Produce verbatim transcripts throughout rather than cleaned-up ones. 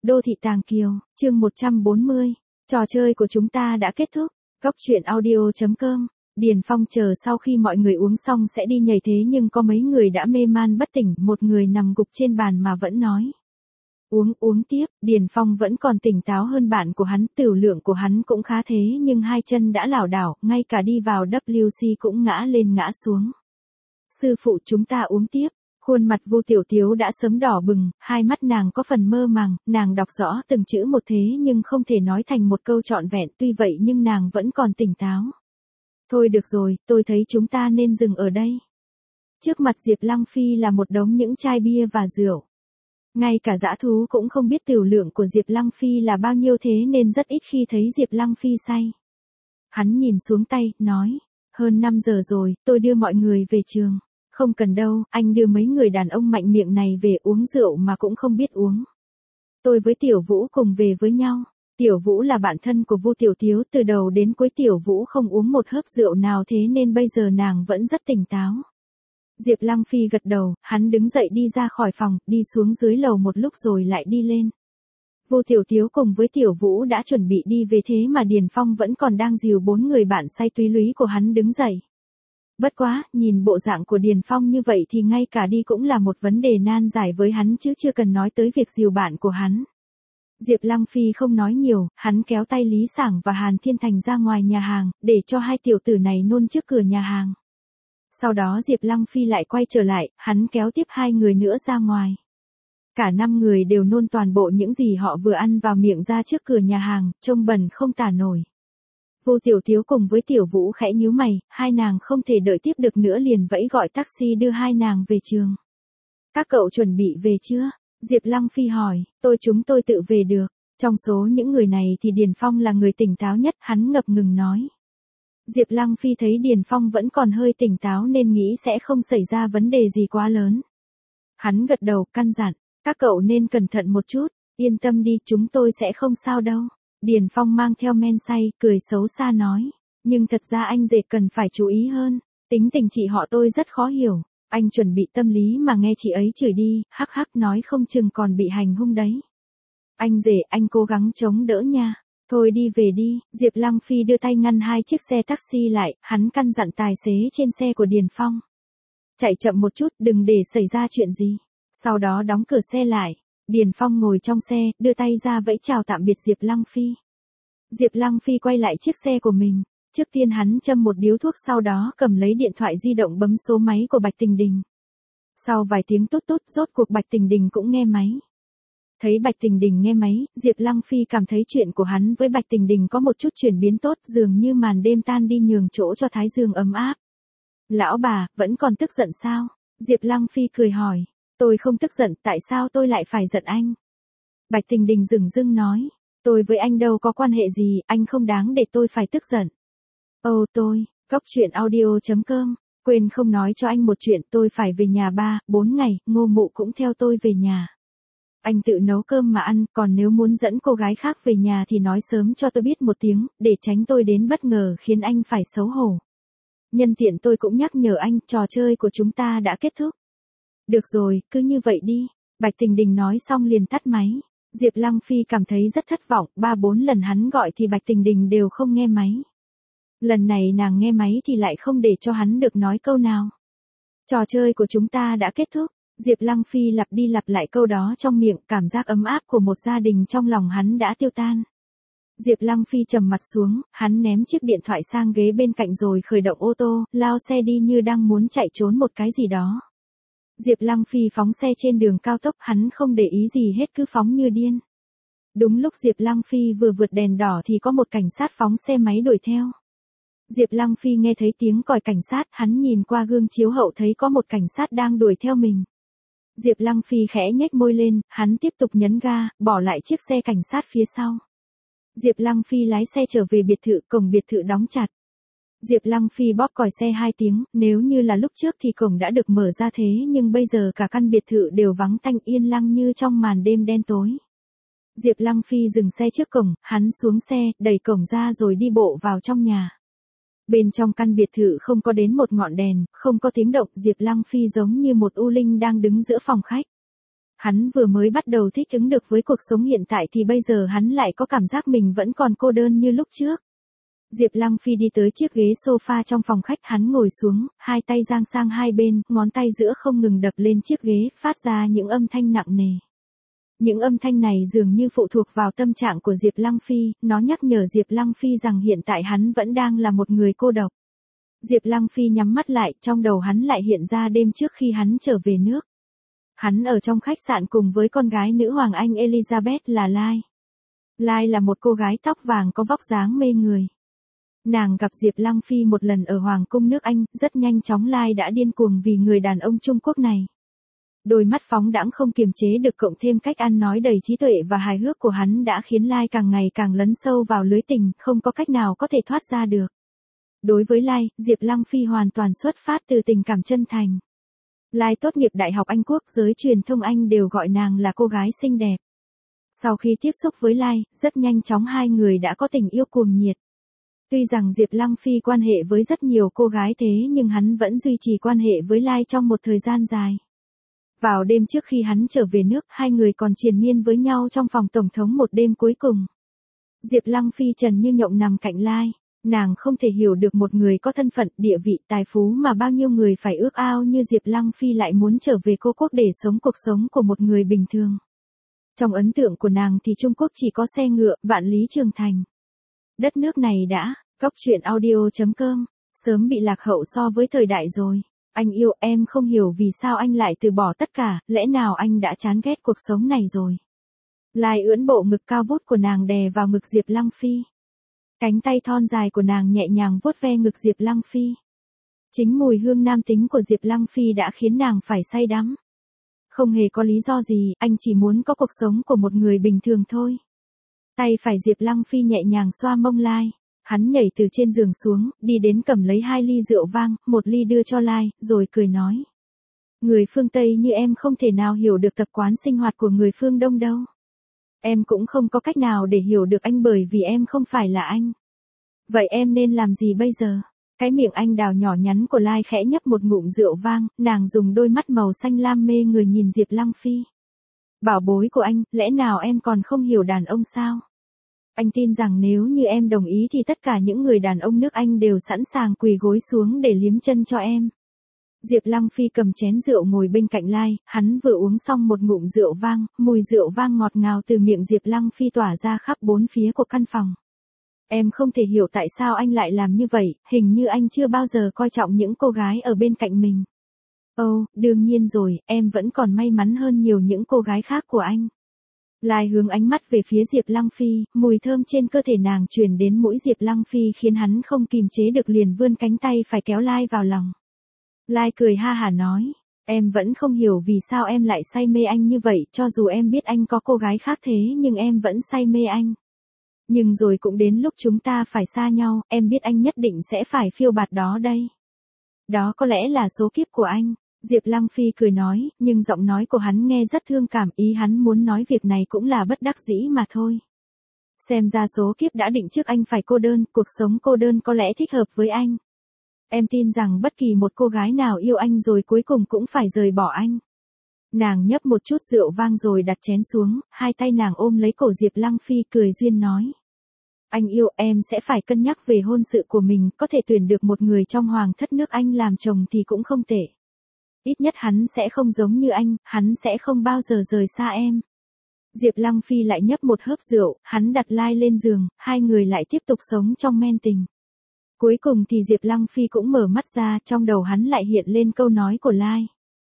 Đô thị Tàng Kiều, chương một trăm bốn mươi. Trò chơi của chúng ta đã kết thúc. Cốc truyện audio chấm com. Điền Phong chờ sau khi mọi người uống xong sẽ đi nhảy thế nhưng có mấy người đã mê man bất tỉnh, một người nằm gục trên bàn mà vẫn nói. Uống uống tiếp, Điền Phong vẫn còn tỉnh táo hơn bạn của hắn, tửu lượng của hắn cũng khá thế nhưng hai chân đã lảo đảo, ngay cả đi vào vê kép xê cũng ngã lên ngã xuống. Sư phụ chúng ta uống tiếp. Khuôn mặt Vu Tiểu Tiếu đã sớm đỏ bừng, hai mắt nàng có phần mơ màng, nàng đọc rõ từng chữ một thế nhưng không thể nói thành một câu trọn vẹn, tuy vậy nhưng nàng vẫn còn tỉnh táo. Thôi được rồi, tôi thấy chúng ta nên dừng ở đây. Trước mặt Diệp Lăng Phi là một đống những chai bia và rượu. Ngay cả dã thú cũng không biết tửu lượng của Diệp Lăng Phi là bao nhiêu thế nên rất ít khi thấy Diệp Lăng Phi say. Hắn nhìn xuống tay, nói, hơn năm giờ rồi, tôi đưa mọi người về trường. Không cần đâu, anh đưa mấy người đàn ông mạnh miệng này về uống rượu mà cũng không biết uống. Tôi với Tiểu Vũ cùng về với nhau. Tiểu Vũ là bạn thân của Vu Tiểu Tiếu, từ đầu đến cuối Tiểu Vũ không uống một hớp rượu nào thế nên bây giờ nàng vẫn rất tỉnh táo. Diệp Lăng Phi gật đầu, hắn đứng dậy đi ra khỏi phòng, đi xuống dưới lầu một lúc rồi lại đi lên. Vu Tiểu Tiếu cùng với Tiểu Vũ đã chuẩn bị đi về thế mà Điền Phong vẫn còn đang dìu bốn người bạn say túy lúy của hắn đứng dậy. Bất quá, nhìn bộ dạng của Điền Phong như vậy thì ngay cả đi cũng là một vấn đề nan giải với hắn chứ chưa cần nói tới việc dìu bạn của hắn. Diệp Lăng Phi không nói nhiều, hắn kéo tay Lý Sảng và Hàn Thiên Thành ra ngoài nhà hàng, để cho hai tiểu tử này nôn trước cửa nhà hàng. Sau đó Diệp Lăng Phi lại quay trở lại, hắn kéo tiếp hai người nữa ra ngoài. Cả năm người đều nôn toàn bộ những gì họ vừa ăn vào miệng ra trước cửa nhà hàng, trông bẩn không tả nổi. Vu Tiểu Tiếu cùng với Tiểu Vũ khẽ nhíu mày, hai nàng không thể đợi tiếp được nữa liền vẫy gọi taxi đưa hai nàng về trường. Các cậu chuẩn bị về chưa? Diệp Lăng Phi hỏi, tôi chúng tôi tự về được. Trong số những người này thì Điền Phong là người tỉnh táo nhất, hắn ngập ngừng nói. Diệp Lăng Phi thấy Điền Phong vẫn còn hơi tỉnh táo nên nghĩ sẽ không xảy ra vấn đề gì quá lớn. Hắn gật đầu, căn dặn, các cậu nên cẩn thận một chút, yên tâm đi, chúng tôi sẽ không sao đâu. Điền Phong mang theo men say, cười xấu xa nói. Nhưng thật ra anh rể cần phải chú ý hơn. Tính tình chị họ tôi rất khó hiểu. Anh chuẩn bị tâm lý mà nghe chị ấy chửi đi, hắc hắc nói không chừng còn bị hành hung đấy. Anh rể, anh cố gắng chống đỡ nha. Thôi đi về đi, Diệp Lăng Phi đưa tay ngăn hai chiếc xe taxi lại, hắn căn dặn tài xế trên xe của Điền Phong. Chạy chậm một chút, đừng để xảy ra chuyện gì. Sau đó đóng cửa xe lại. Điền Phong ngồi trong xe, đưa tay ra vẫy chào tạm biệt Diệp Lăng Phi. Diệp Lăng Phi quay lại chiếc xe của mình. Trước tiên hắn châm một điếu thuốc sau đó cầm lấy điện thoại di động bấm số máy của Bạch Tình Đình. Sau vài tiếng tốt tốt, rốt cuộc Bạch Tình Đình cũng nghe máy. Thấy Bạch Tình Đình nghe máy, Diệp Lăng Phi cảm thấy chuyện của hắn với Bạch Tình Đình có một chút chuyển biến tốt, dường như màn đêm tan đi nhường chỗ cho thái dương ấm áp. Lão bà, vẫn còn tức giận sao? Diệp Lăng Phi cười hỏi. Tôi không tức giận, tại sao tôi lại phải giận anh? Bạch Tình Đình dửng dưng nói. Tôi với anh đâu có quan hệ gì, anh không đáng để tôi phải tức giận. Ồ tôi, cốc truyện audio chấm com, quên không nói cho anh một chuyện, tôi phải về nhà ba, bốn ngày, Ngô Mụ cũng theo tôi về nhà. Anh tự nấu cơm mà ăn, còn nếu muốn dẫn cô gái khác về nhà thì nói sớm cho tôi biết một tiếng, để tránh tôi đến bất ngờ khiến anh phải xấu hổ. Nhân tiện tôi cũng nhắc nhở anh, trò chơi của chúng ta đã kết thúc. Được rồi, cứ như vậy đi. Bạch Tình Đình nói xong liền tắt máy. Diệp Lăng Phi cảm thấy rất thất vọng, ba bốn lần hắn gọi thì Bạch Tình Đình đều không nghe máy. Lần này nàng nghe máy thì lại không để cho hắn được nói câu nào. Trò chơi của chúng ta đã kết thúc. Diệp Lăng Phi lặp đi lặp lại câu đó trong miệng, cảm giác ấm áp của một gia đình trong lòng hắn đã tiêu tan. Diệp Lăng Phi trầm mặt xuống, hắn ném chiếc điện thoại sang ghế bên cạnh rồi khởi động ô tô, lao xe đi như đang muốn chạy trốn một cái gì đó. Diệp Lăng Phi phóng xe trên đường cao tốc, hắn không để ý gì hết cứ phóng như điên. Đúng lúc Diệp Lăng Phi vừa vượt đèn đỏ thì có một cảnh sát phóng xe máy đuổi theo. Diệp Lăng Phi nghe thấy tiếng còi cảnh sát, hắn nhìn qua gương chiếu hậu thấy có một cảnh sát đang đuổi theo mình. Diệp Lăng Phi khẽ nhếch môi lên, hắn tiếp tục nhấn ga, bỏ lại chiếc xe cảnh sát phía sau. Diệp Lăng Phi lái xe trở về biệt thự, cổng biệt thự đóng chặt. Diệp Lăng Phi bóp còi xe hai tiếng, nếu như là lúc trước thì cổng đã được mở ra thế nhưng bây giờ cả căn biệt thự đều vắng tanh yên lặng như trong màn đêm đen tối. Diệp Lăng Phi dừng xe trước cổng, hắn xuống xe, đẩy cổng ra rồi đi bộ vào trong nhà. Bên trong căn biệt thự không có đến một ngọn đèn, không có tiếng động, Diệp Lăng Phi giống như một u linh đang đứng giữa phòng khách. Hắn vừa mới bắt đầu thích ứng được với cuộc sống hiện tại thì bây giờ hắn lại có cảm giác mình vẫn còn cô đơn như lúc trước. Diệp Lăng Phi đi tới chiếc ghế sofa trong phòng khách, hắn ngồi xuống, hai tay dang sang hai bên, ngón tay giữa không ngừng đập lên chiếc ghế, phát ra những âm thanh nặng nề. Những âm thanh này dường như phụ thuộc vào tâm trạng của Diệp Lăng Phi, nó nhắc nhở Diệp Lăng Phi rằng hiện tại hắn vẫn đang là một người cô độc. Diệp Lăng Phi nhắm mắt lại, trong đầu hắn lại hiện ra đêm trước khi hắn trở về nước. Hắn ở trong khách sạn cùng với con gái nữ hoàng Anh Elizabeth là Lai. Lai là một cô gái tóc vàng có vóc dáng mê người. Nàng gặp Diệp Lăng Phi một lần ở Hoàng cung nước Anh, rất nhanh chóng Lai đã điên cuồng vì người đàn ông Trung Quốc này. Đôi mắt phóng đãng không kiềm chế được cộng thêm cách ăn nói đầy trí tuệ và hài hước của hắn đã khiến Lai càng ngày càng lấn sâu vào lưới tình, không có cách nào có thể thoát ra được. Đối với Lai, Diệp Lăng Phi hoàn toàn xuất phát từ tình cảm chân thành. Lai tốt nghiệp Đại học Anh Quốc, giới truyền thông Anh đều gọi nàng là cô gái xinh đẹp. Sau khi tiếp xúc với Lai, rất nhanh chóng hai người đã có tình yêu cuồng nhiệt. Tuy rằng Diệp Lăng Phi quan hệ với rất nhiều cô gái thế nhưng hắn vẫn duy trì quan hệ với Lai trong một thời gian dài. Vào đêm trước khi hắn trở về nước, hai người còn triền miên với nhau trong phòng tổng thống một đêm cuối cùng. Diệp Lăng Phi trần như nhộng nằm cạnh Lai. Nàng không thể hiểu được một người có thân phận, địa vị, tài phú mà bao nhiêu người phải ước ao như Diệp Lăng Phi lại muốn trở về cô quốc để sống cuộc sống của một người bình thường. Trong ấn tượng của nàng thì Trung Quốc chỉ có xe ngựa, vạn lý trường thành. Đất nước này đã, Cóc Truyện Audio chấm com, sớm bị lạc hậu so với thời đại rồi. Anh yêu em không hiểu vì sao anh lại từ bỏ tất cả, lẽ nào anh đã chán ghét cuộc sống này rồi. Lai ưỡn bộ ngực cao vút của nàng đè vào ngực Diệp Lăng Phi. Cánh tay thon dài của nàng nhẹ nhàng vuốt ve ngực Diệp Lăng Phi. Chính mùi hương nam tính của Diệp Lăng Phi đã khiến nàng phải say đắm. Không hề có lý do gì, anh chỉ muốn có cuộc sống của một người bình thường thôi. Tay phải Diệp Lăng Phi nhẹ nhàng xoa mông Lai. Hắn nhảy từ trên giường xuống, đi đến cầm lấy hai ly rượu vang, một ly đưa cho Lai, rồi cười nói. Người phương Tây như em không thể nào hiểu được tập quán sinh hoạt của người phương Đông đâu. Em cũng không có cách nào để hiểu được anh bởi vì em không phải là anh. Vậy em nên làm gì bây giờ? Cái miệng anh đào nhỏ nhắn của Lai khẽ nhấp một ngụm rượu vang, nàng dùng đôi mắt màu xanh lam mê người nhìn Diệp Lăng Phi. Bảo bối của anh, lẽ nào em còn không hiểu đàn ông sao? Anh tin rằng nếu như em đồng ý thì tất cả những người đàn ông nước Anh đều sẵn sàng quỳ gối xuống để liếm chân cho em. Diệp Lăng Phi cầm chén rượu ngồi bên cạnh Lai, hắn vừa uống xong một ngụm rượu vang, mùi rượu vang ngọt ngào từ miệng Diệp Lăng Phi tỏa ra khắp bốn phía của căn phòng. Em không thể hiểu tại sao anh lại làm như vậy, hình như anh chưa bao giờ coi trọng những cô gái ở bên cạnh mình. Ồ, oh, đương nhiên rồi, em vẫn còn may mắn hơn nhiều những cô gái khác của anh. Lai hướng ánh mắt về phía Diệp Lăng Phi, mùi thơm trên cơ thể nàng truyền đến mũi Diệp Lăng Phi khiến hắn không kìm chế được liền vươn cánh tay phải kéo Lai vào lòng. Lai cười ha hả nói, em vẫn không hiểu vì sao em lại say mê anh như vậy, cho dù em biết anh có cô gái khác thế nhưng em vẫn say mê anh. Nhưng rồi cũng đến lúc chúng ta phải xa nhau, em biết anh nhất định sẽ phải phiêu bạt đó đây. Đó có lẽ là số kiếp của anh. Diệp Lăng Phi cười nói, nhưng giọng nói của hắn nghe rất thương cảm, ý hắn muốn nói việc này cũng là bất đắc dĩ mà thôi. Xem ra số kiếp đã định trước anh phải cô đơn, cuộc sống cô đơn có lẽ thích hợp với anh. Em tin rằng bất kỳ một cô gái nào yêu anh rồi cuối cùng cũng phải rời bỏ anh. Nàng nhấp một chút rượu vang rồi đặt chén xuống, hai tay nàng ôm lấy cổ Diệp Lăng Phi cười duyên nói. Anh yêu em sẽ phải cân nhắc về hôn sự của mình, có thể tuyển được một người trong hoàng thất nước Anh làm chồng thì cũng không tệ. Ít nhất hắn sẽ không giống như anh, hắn sẽ không bao giờ rời xa em. Diệp Lăng Phi lại nhấp một hớp rượu, hắn đặt Lai lên giường, hai người lại tiếp tục sống trong men tình. Cuối cùng thì Diệp Lăng Phi cũng mở mắt ra, trong đầu hắn lại hiện lên câu nói của Lai.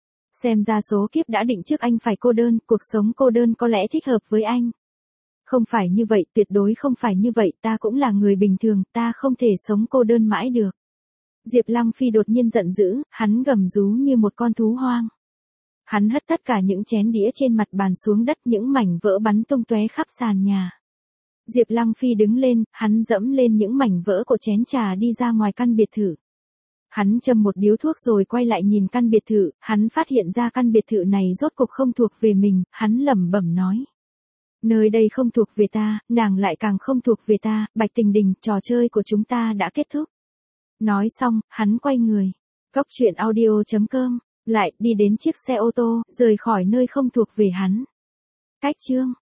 Xem ra số kiếp đã định trước anh phải cô đơn, cuộc sống cô đơn có lẽ thích hợp với anh. Không phải như vậy, tuyệt đối không phải như vậy, ta cũng là người bình thường, ta không thể sống cô đơn mãi được. Diệp Lăng Phi đột nhiên giận dữ, hắn gầm rú như một con thú hoang. Hắn hất tất cả những chén đĩa trên mặt bàn xuống đất, những mảnh vỡ bắn tung tóe khắp sàn nhà. Diệp Lăng Phi đứng lên, hắn dẫm lên những mảnh vỡ của chén trà đi ra ngoài căn biệt thự. Hắn châm một điếu thuốc rồi quay lại nhìn căn biệt thự, hắn phát hiện ra căn biệt thự này rốt cuộc không thuộc về mình, hắn lẩm bẩm nói. Nơi đây không thuộc về ta, nàng lại càng không thuộc về ta, Bạch Tình Đình, trò chơi của chúng ta đã kết thúc. Nói xong, hắn quay người. Cóc Truyện Audio chấm com lại đi đến chiếc xe ô tô, rời khỏi nơi không thuộc về hắn. Cách chương